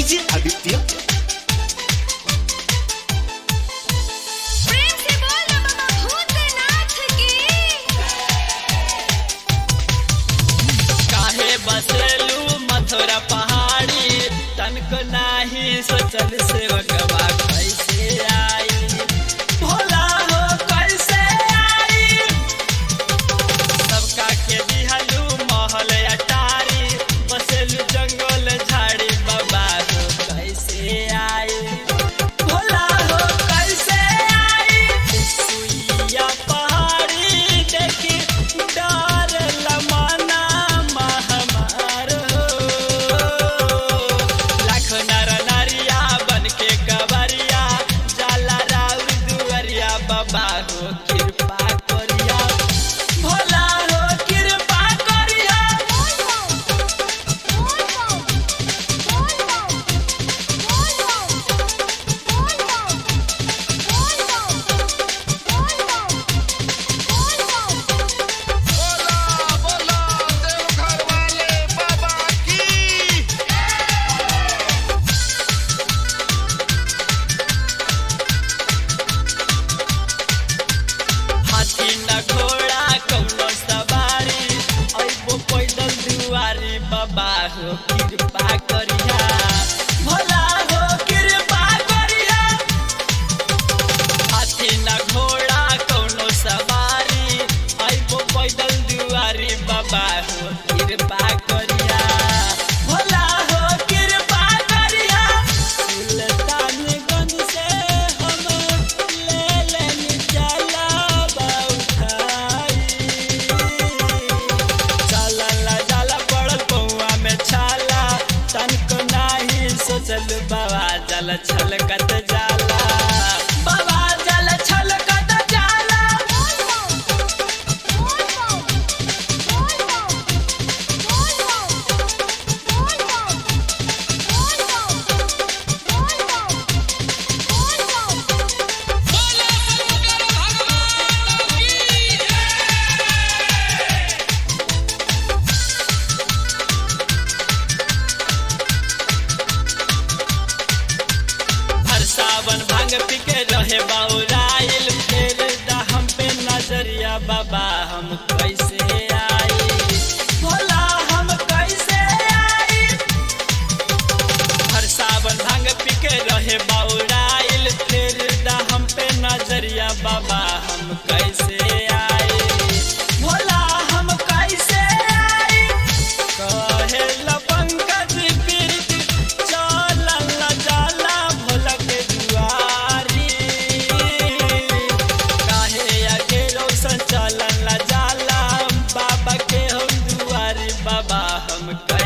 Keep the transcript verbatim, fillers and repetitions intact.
DJ Aditya. प्रेम से बोल बाबा भूतनाथ की। काहे बसेलू मथुरा पहाड़ी तनको नाही सोचल सेवकवा कैसे आई भोला हो कैसे आई। सबका के दिहलू महल अटारी बसेलू जंगल झाड़ी बाबा हो कैसे आई भोला हो कैसे आई। सुइया पहाड़ी देखी डर लमाना महमार हो लाख नर नारिया बन के कवरिया जाला राउर दुवरिया बाबा हो कृपा करिया भोला हो कृपा करिया। बोला बोला देवघर वाले बाबा की। हाथी न घोड़ा कौनो सवारी अइबो पैदल दुआरी बाबा हो कृपा करिया भोला हो कृपा करिया। हाथी न घोड़ा कौनो सवारी अइबो पैदल दुआरी बाबा हो कृपा करिया भोला हो कृपा करिया। सुल्तानगंज से हम ले लेनी जलावा उठाई चलला जाला पड़ल पौआ में छाला तनको नाही सोचल बाबा जल छलकत जाला बाबा जल छलकत जाला। हर सावन भांग पी के रहे बौराइल फेर दा हम पे नजरिया बाबा हम कैसे आई भोला हम कैसे आई। हर सावन भांग पी के रहे बौराइल फेर दा हम पे नजरिया बाबा हम कैसे आई भोला हम कैसे आई। कहे पंकज पीरित चलल जाला भोला के दुआरी काहे आगे रोशन चलल जाला बाबा के हम दुआरी बाबा हम